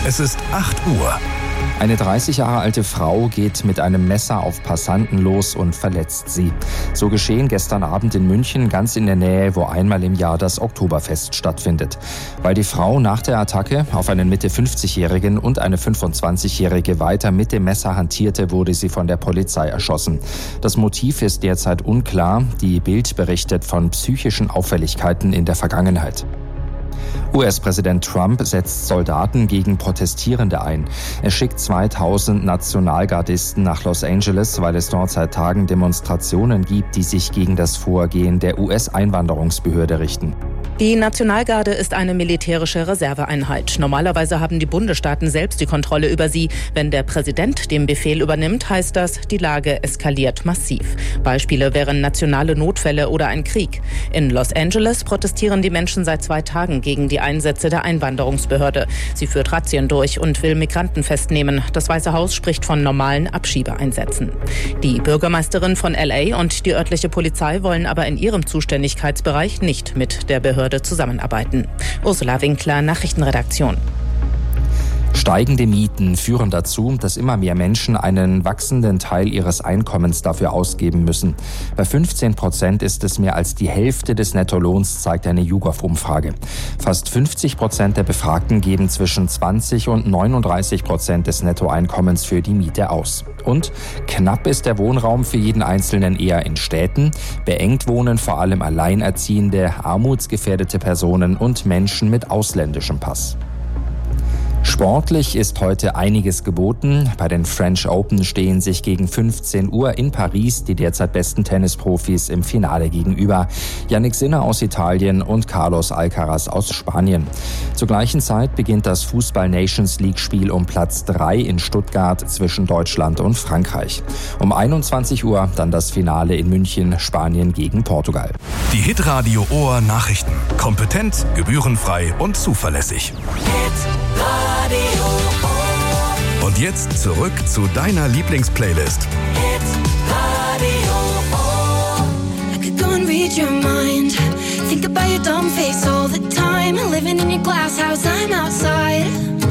Es ist 8 Uhr. Eine 30 Jahre alte Frau geht mit einem Messer auf Passanten los und verletzt sie. So geschehen gestern Abend in München, ganz in der Nähe, wo einmal im Jahr das Oktoberfest stattfindet. Weil die Frau nach der Attacke auf einen Mitte-50-Jährigen und eine 25-Jährige weiter mit dem Messer hantierte, wurde sie von der Polizei erschossen. Das Motiv ist derzeit unklar. Die Bild berichtet von psychischen Auffälligkeiten in der Vergangenheit. US-Präsident Trump setzt Soldaten gegen Protestierende ein. Er schickt 2000 Nationalgardisten nach Los Angeles, weil es dort seit Tagen Demonstrationen gibt, die sich gegen das Vorgehen der US-Einwanderungsbehörde richten. Die Nationalgarde ist eine militärische Reserveeinheit. Normalerweise haben die Bundesstaaten selbst die Kontrolle über sie. Wenn der Präsident den Befehl übernimmt, heißt das, die Lage eskaliert massiv. Beispiele wären nationale Notfälle oder ein Krieg. In Los Angeles protestieren die Menschen seit 2 Tagen gegen die Einsätze der Einwanderungsbehörde. Sie führt Razzien durch und will Migranten festnehmen. Das Weiße Haus spricht von normalen Abschiebeeinsätzen. Die Bürgermeisterin von LA und die örtliche Polizei wollen aber in ihrem Zuständigkeitsbereich nicht mit der Behörde zusammenarbeiten. Ursula Winkler, Nachrichtenredaktion. Steigende Mieten führen dazu, dass immer mehr Menschen einen wachsenden Teil ihres Einkommens dafür ausgeben müssen. Bei 15% ist es mehr als die Hälfte des Nettolohns, zeigt eine YouGov-Umfrage. Fast 50% der Befragten geben zwischen 20 und 39% des Nettoeinkommens für die Miete aus. Und knapp ist der Wohnraum für jeden Einzelnen eher in Städten. Beengt wohnen vor allem Alleinerziehende, armutsgefährdete Personen und Menschen mit ausländischem Pass. Sportlich ist heute einiges geboten. Bei den French Open stehen sich gegen 15 Uhr in Paris die derzeit besten Tennisprofis im Finale gegenüber. Jannik Sinner aus Italien und Carlos Alcaraz aus Spanien. Zur gleichen Zeit beginnt das Fußball-Nations-League-Spiel um Platz 3 in Stuttgart zwischen Deutschland und Frankreich. Um 21 Uhr dann das Finale in München, Spanien gegen Portugal. Die Hitradio Ohr Nachrichten. Kompetent, gebührenfrei und zuverlässig. Und jetzt zurück zu deiner Lieblingsplaylist. I could go and read your mind. Think about your dumb face all the time. Living in your glass house, I'm outside.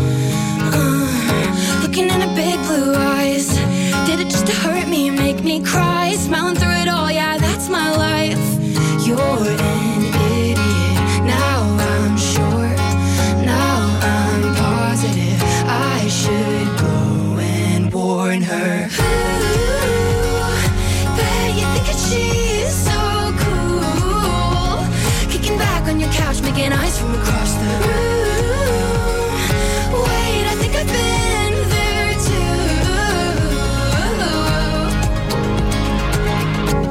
Looking in her big blue eyes. Did it just to hurt me and make me cry? Smiling through it all, yeah, that's my life. You're an idiot. Now I'm sure. Now I'm positive. I should go and warn her. Ooh, bet you think that she's so cool. Kicking back on your couch, making eyes from across the room. Wait, I think I've been there too.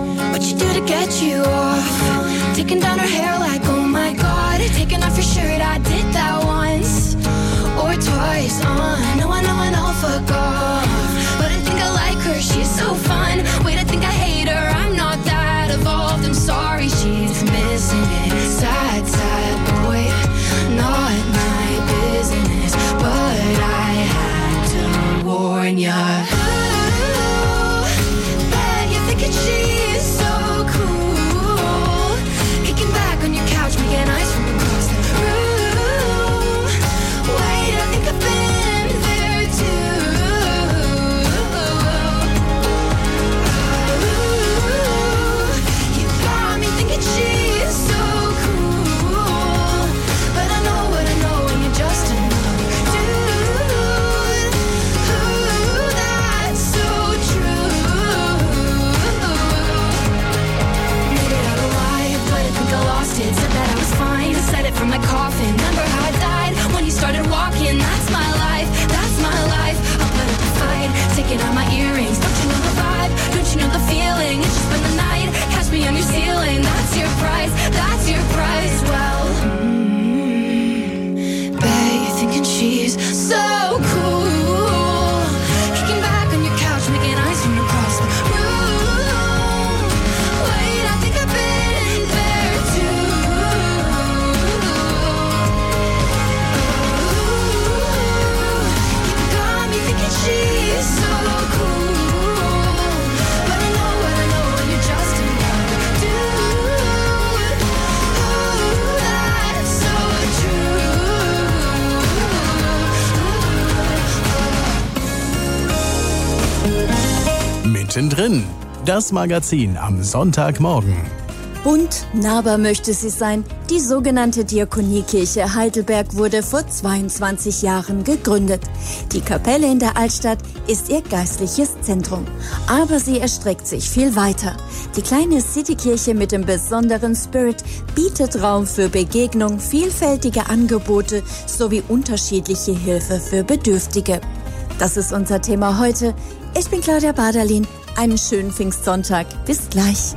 Mittendrin. Das Magazin am Sonntagmorgen. Bunt, nahbar möchte sie sein. Die sogenannte Diakoniekirche Heidelberg wurde vor 22 Jahren gegründet. Die Kapelle in der Altstadt ist ihr geistliches Zentrum. Aber sie erstreckt sich viel weiter. Die kleine Citykirche mit dem besonderen Spirit bietet Raum für Begegnung, vielfältige Angebote sowie unterschiedliche Hilfe für Bedürftige. Das ist unser Thema heute. Ich bin Claudia Baderlin. Einen schönen Pfingstsonntag. Bis gleich.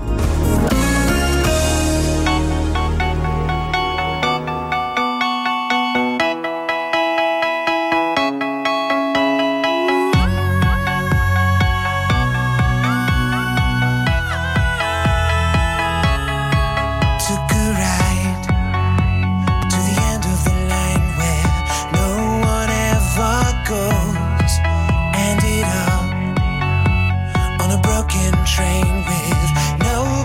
Train with no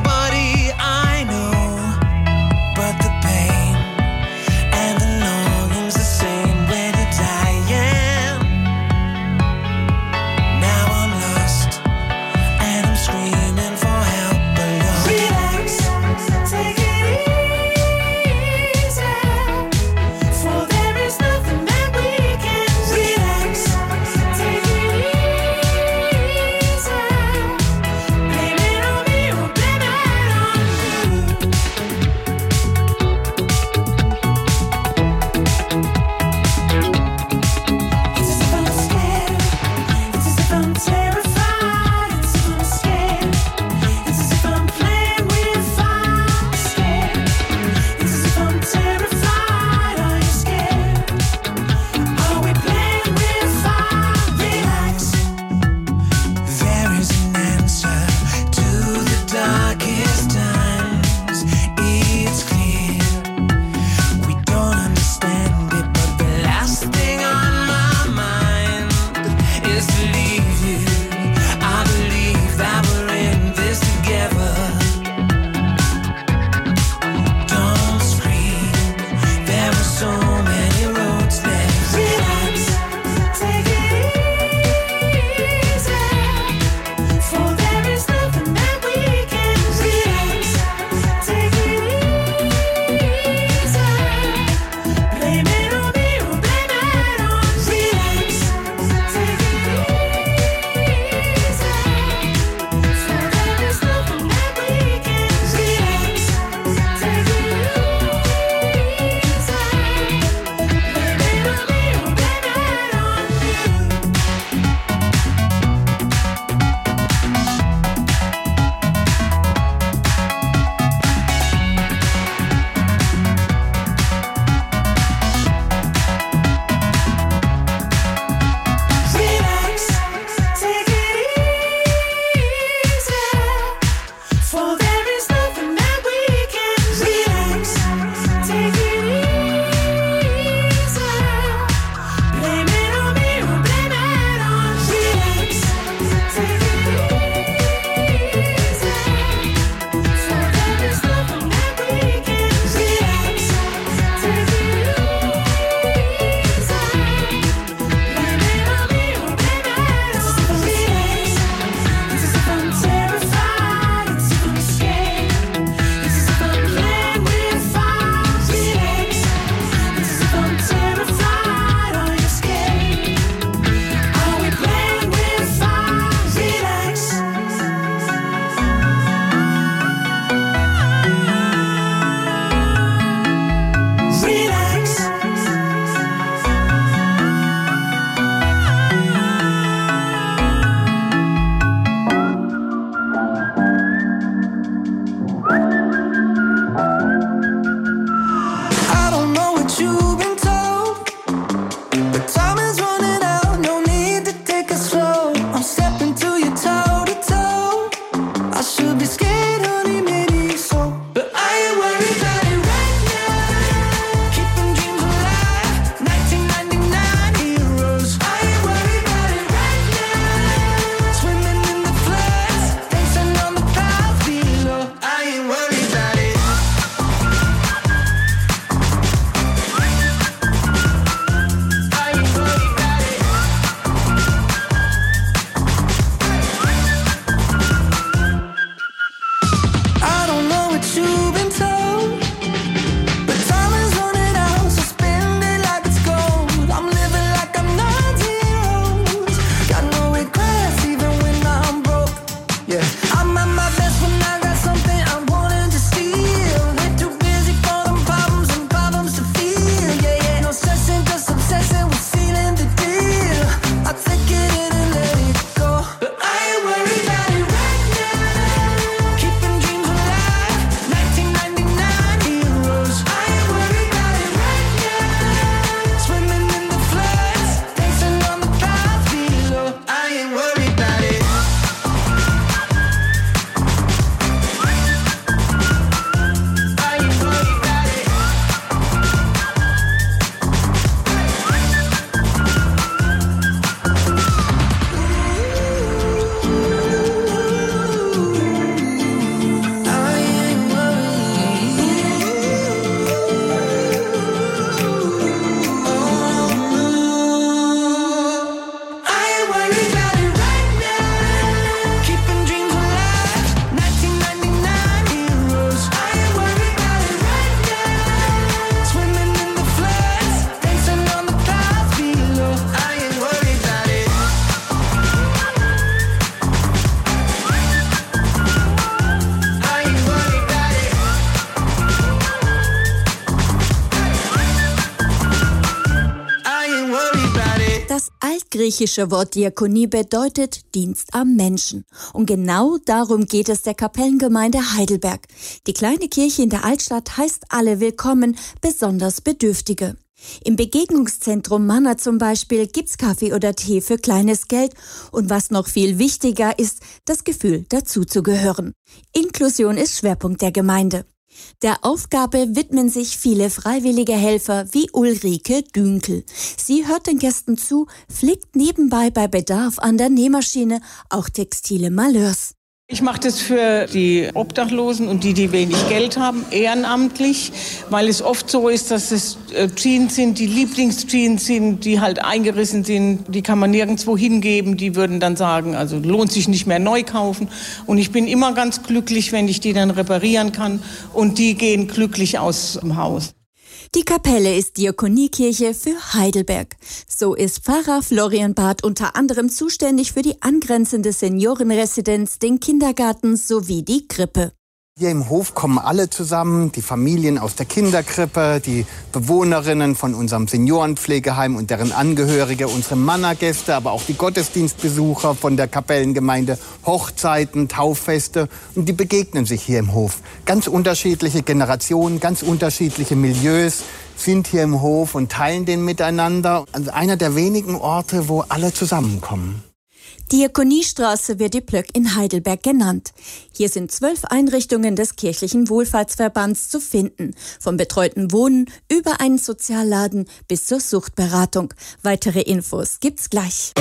altgriechische Wort Diakonie bedeutet Dienst am Menschen. Und genau darum geht es der Kapellengemeinde Heidelberg. Die kleine Kirche in der Altstadt heißt alle willkommen, besonders Bedürftige. Im Begegnungszentrum Manna zum Beispiel gibt's Kaffee oder Tee für kleines Geld und was noch viel wichtiger ist, das Gefühl dazuzugehören. Inklusion ist Schwerpunkt der Gemeinde. Der Aufgabe widmen sich viele freiwillige Helfer wie Ulrike Dünkel. Sie hört den Gästen zu, flickt nebenbei bei Bedarf an der Nähmaschine auch textile Malheurs. Ich mache das für die Obdachlosen und die wenig Geld haben, ehrenamtlich, weil es oft so ist, dass es Jeans sind, die Lieblingsjeans sind, die halt eingerissen sind, die kann man nirgendwo hingeben, die würden dann sagen, also lohnt sich nicht mehr neu kaufen. Und ich bin immer ganz glücklich, wenn ich die dann reparieren kann und die gehen glücklich aus dem Haus. Die Kapelle ist Diakoniekirche für Heidelberg. So ist Pfarrer Florian Barth unter anderem zuständig für die angrenzende Seniorenresidenz, den Kindergarten sowie die Krippe. Hier im Hof kommen alle zusammen, die Familien aus der Kinderkrippe, die Bewohnerinnen von unserem Seniorenpflegeheim und deren Angehörige, unsere Manna-Gäste, aber auch die Gottesdienstbesucher von der Kapellengemeinde, Hochzeiten, Tauffeste. Und die begegnen sich hier im Hof. Ganz unterschiedliche Generationen, ganz unterschiedliche Milieus sind hier im Hof und teilen den miteinander. Also einer der wenigen Orte, wo alle zusammenkommen. Diakoniestraße wird die Plöck in Heidelberg genannt. Hier sind 12 Einrichtungen des kirchlichen Wohlfahrtsverbands zu finden. Vom betreuten Wohnen über einen Sozialladen bis zur Suchtberatung. Weitere Infos gibt's gleich.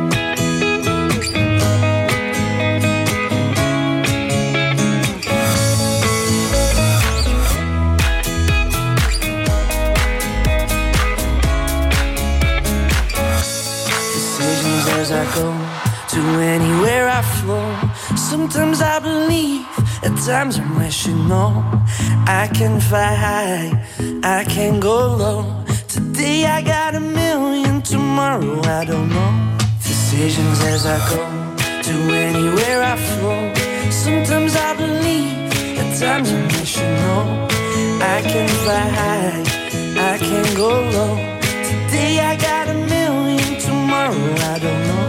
To anywhere I flow. Sometimes I believe, at times I'm rational. I can fly high, I can go low. Today I got a million, tomorrow I don't know. Decisions as I go, to anywhere I flow. Sometimes I believe, at times I'm rational. I can fly high, I can go low. Today I got a million, tomorrow I don't know.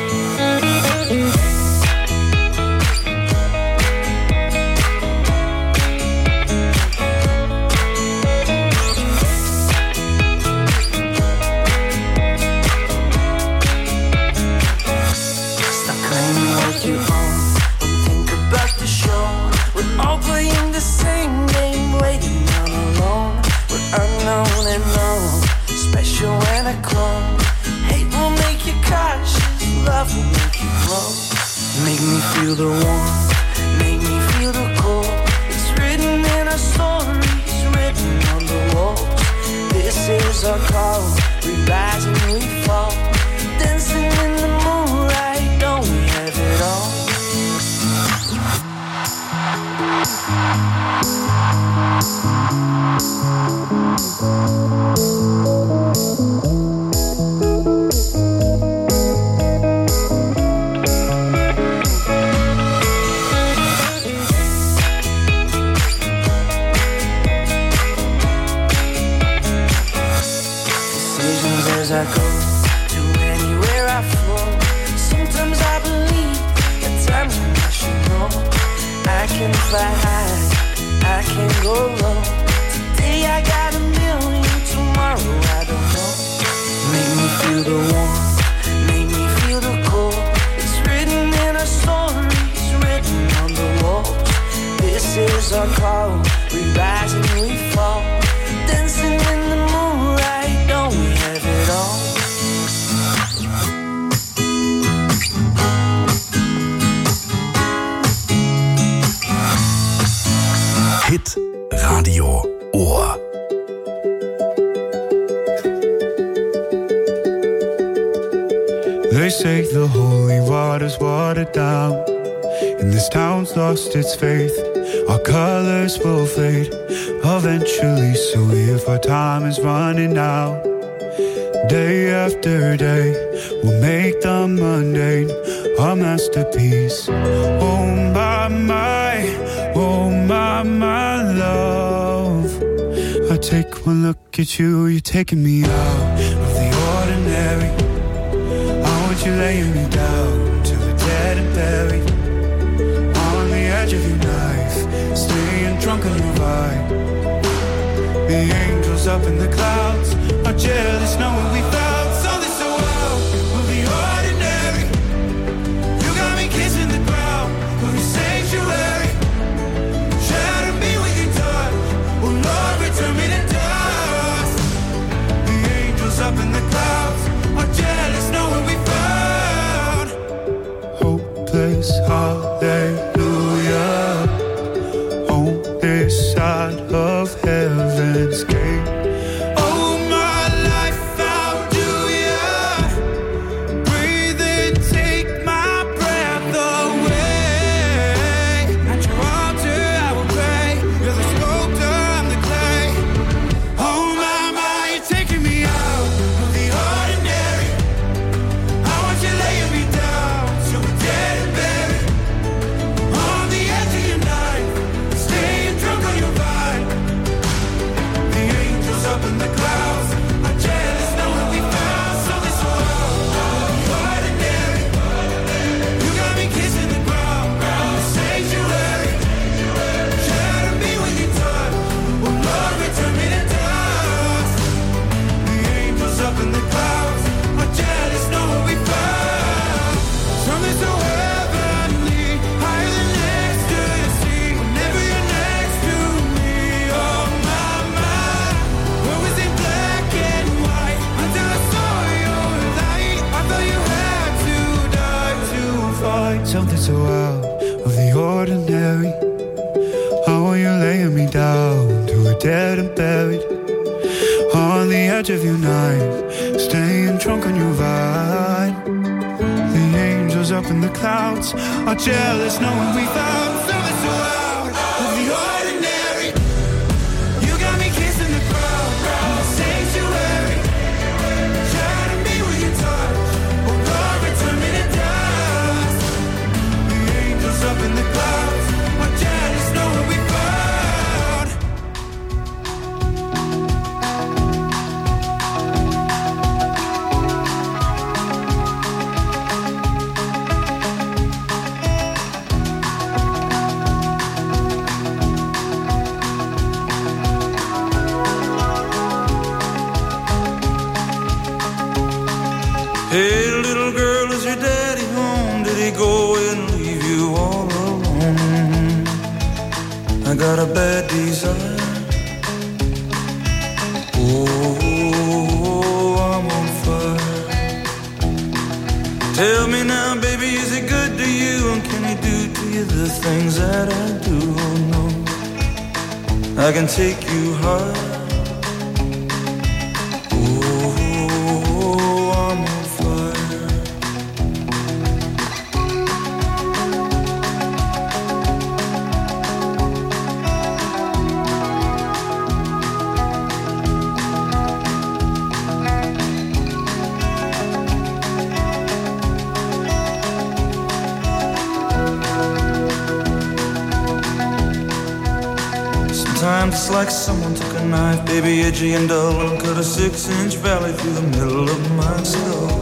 Unknown and known, special and a clone. Hate will make you cautious, love will make you grow. Make me feel the warmth, make me feel the cold. It's written in our stories, written on the walls. This is our call, we rise and we fall. Dancing in the moonlight, don't we have it all? As I go to anywhere I flow. Sometimes I believe, at times I'm rational. I can fly high, I can go low. Today I got a million, tomorrow I don't know. Make me feel the warmth, make me feel the cold. It's written in our stories, written on the walls. This is our call, we rise and we fall. Dancing in the moonlight, don't we have it all? Hit Radio Ohr. They say the holy water's watered down, and this town's lost its faith. Our colors will fade eventually, so if our time is running out, day after day, we'll make the mundane our masterpiece. Oh my love, I take one look at you, you're taking me out of the ordinary. you laying me down till we're dead and buried on the edge of your knife, staying drunk on your vibe. The angels up in the clouds are jealous knowing we found something so wild. We'll be ordinary. You got me kissing the ground, we'll be sanctuary. Shatter me with your touch, oh Lord, return me to dust. The angels up in the clouds are jealous knowing we found hopeless hallelujah on this side of heaven's gate. Oh, my life, how do ya breathe and take my breath away? At your altar I will pray. You're the sculptor, I'm the clay. Oh my, you're taking me out of the ordinary. I want you laying me down till we're dead and buried on the edge of your knife, staying drunk on your vibe. The angels up in the clouds are jealous knowing we found something so ordinary. You got me kissing the ground, sanctuary. Shatter me with your touch, oh Lord, return me to dust. The angels up in the clouds are jealous knowing we found something so heavenly, higher than ecstasy. Whenever you're next to me, oh my, what was in black and white until I saw your light? I thought you had to die to fight something so out of the ordinary. How are you laying me down till we're dead and buried on the edge of your knife, staying drunk on your vine. The angels up in the clouds are jealous knowing we found something so out of the ordinary. You got me kissing the ground, sanctuary. Shatter me with your touch, oh Lord, return me to dust. The angels up in the clouds are jealous knowing we found. Hey, little girl, is your daddy home? Did he go and leave you all alone? I got a bad desire. Oh, I'm on fire. Tell me now, baby, is he good to you? And can he do to you the things that I do? Oh, no, I can take you high. Sometimes it's like someone took a knife, baby, edgy and dull, and cut a 6-inch valley through the middle of my skull.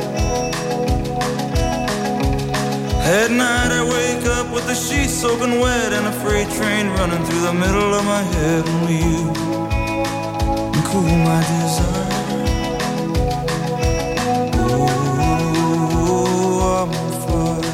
At night I wake up with the sheets soaking wet and a freight train running through the middle of my head. Only you can cool my desire. Oh, I'm on fire.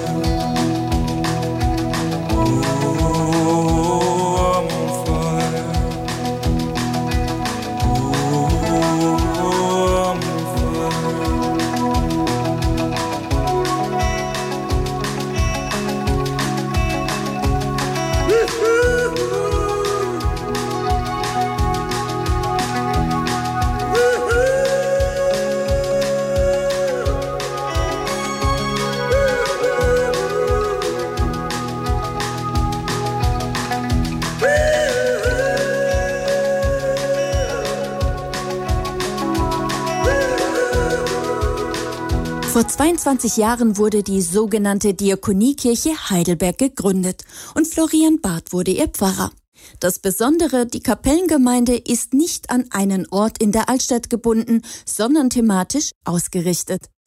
Vor 22 Jahren wurde die sogenannte Diakoniekirche Heidelberg gegründet und Florian Barth wurde ihr Pfarrer. Das Besondere, die Kapellengemeinde ist nicht an einen Ort in der Altstadt gebunden, sondern thematisch ausgerichtet.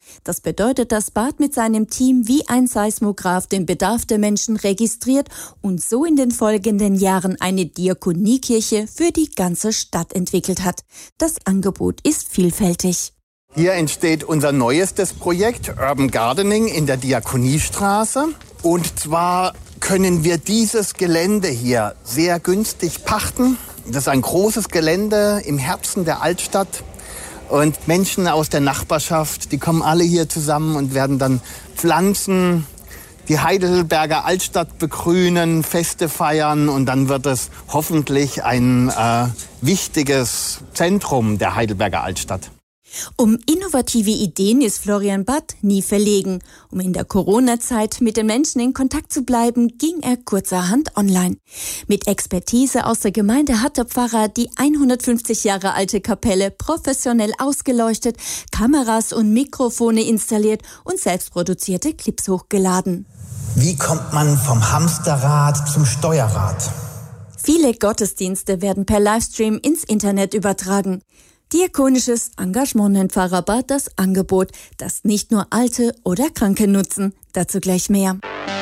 Das bedeutet, dass Bart mit seinem Team wie ein Seismograph den Bedarf der Menschen registriert und so in den folgenden Jahren eine Diakoniekirche für die ganze Stadt entwickelt hat. Das Angebot ist vielfältig. Hier entsteht unser neuestes Projekt Urban Gardening in der Diakoniestraße. Und zwar können wir dieses Gelände hier sehr günstig pachten. Das ist ein großes Gelände im Herzen der Altstadt. Und Menschen aus der Nachbarschaft, die kommen alle hier zusammen und werden dann Pflanzen, die Heidelberger Altstadt begrünen, Feste feiern. Und dann wird es hoffentlich ein wichtiges Zentrum der Heidelberger Altstadt. Um innovative Ideen ist Florian Bart nie verlegen. Um in der Corona-Zeit mit den Menschen in Kontakt zu bleiben, ging er kurzerhand online. Mit Expertise aus der Gemeinde hat der Pfarrer die 150 Jahre alte Kapelle professionell ausgeleuchtet, Kameras und Mikrofone installiert und selbstproduzierte Clips hochgeladen. Wie kommt man vom Hamsterrad zum Steuerrad? Viele Gottesdienste werden per Livestream ins Internet übertragen. Diakonisches Engagement nennt Pfarrer Bart das Angebot, das nicht nur Alte oder Kranke nutzen. Dazu gleich mehr.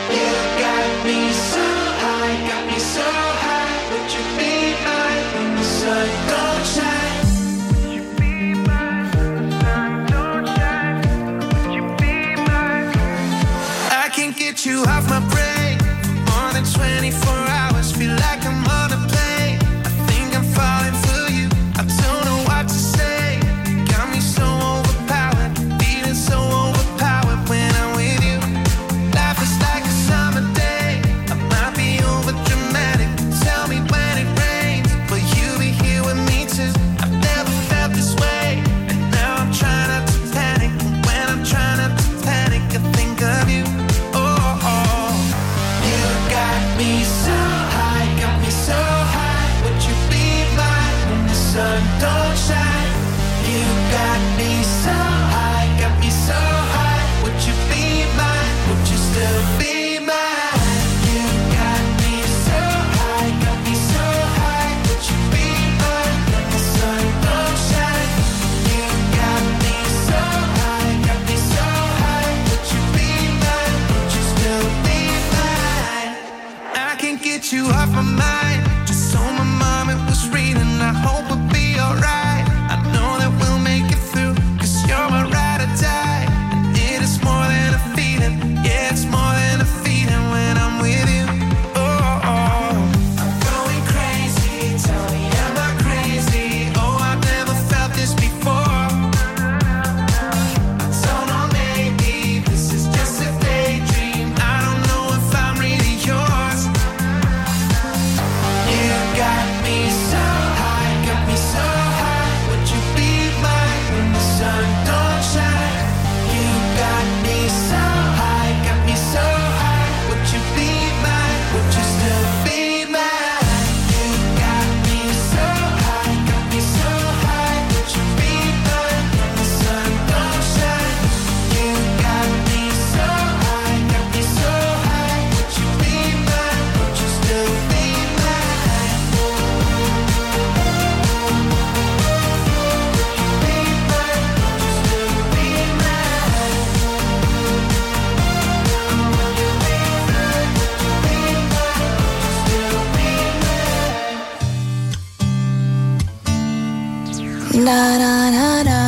Da, da, da, da.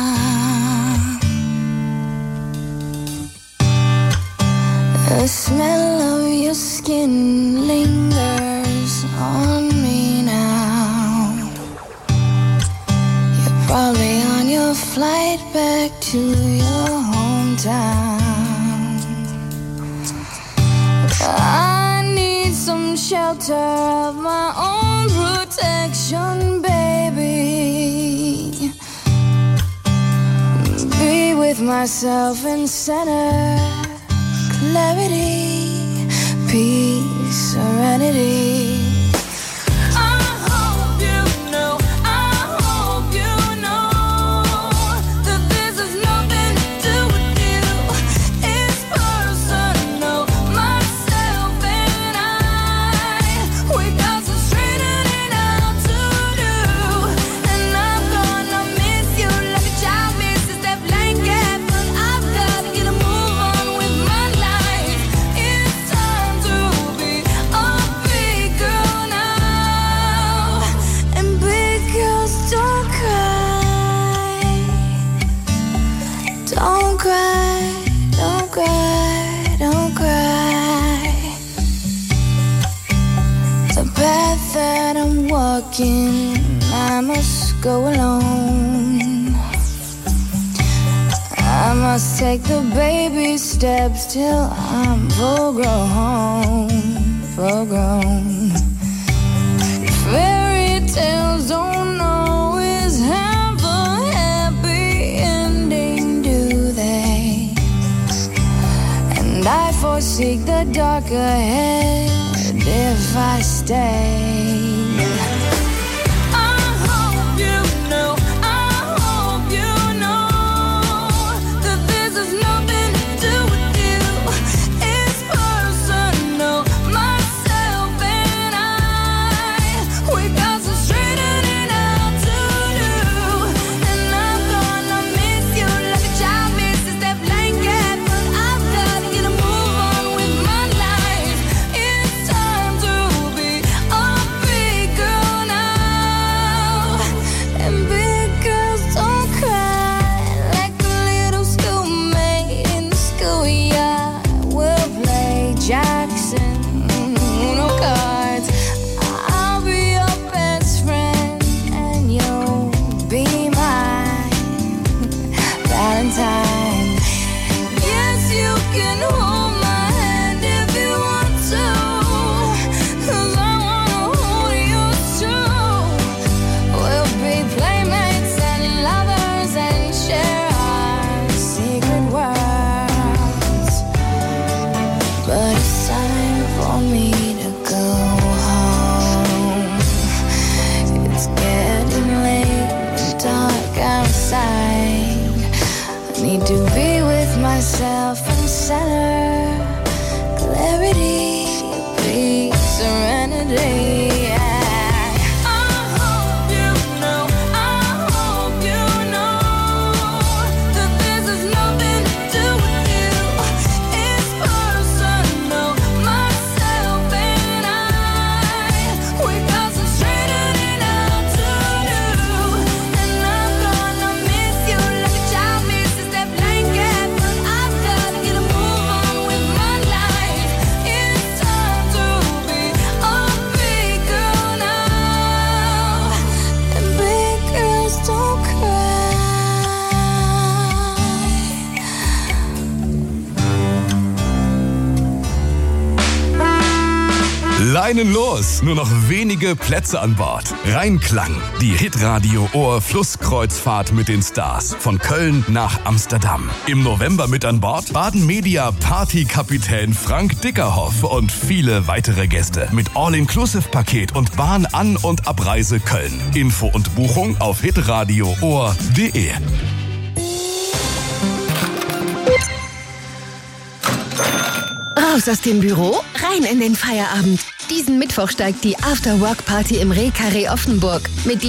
The smell of your skin lingers on me now. You're probably on your flight back to your hometown. I need some shelter of my own protection, baby. Be with myself in center, clarity, peace, serenity. I thinking I must go alone. I must take the baby steps till I'm full grown. Fairy tales don't always have a happy ending, do they? And I foresee the dark ahead if I stay. Myself and center, clarity, peace, serenity. Leinen los, nur noch wenige Plätze an Bord. Reinklang, die Hitradio Ohr Flusskreuzfahrt mit den Stars von Köln nach Amsterdam. Im November mit an Bord Baden Media Partykapitän Frank Dickerhoff und viele weitere Gäste mit All-Inclusive-Paket und Bahn An- und Abreise Köln. Info und Buchung auf hitradioohr.de. Raus aus dem Büro, rein in den Feierabend. Diesen Mittwoch steigt die After-Work-Party im Reh Carré Offenburg. Mit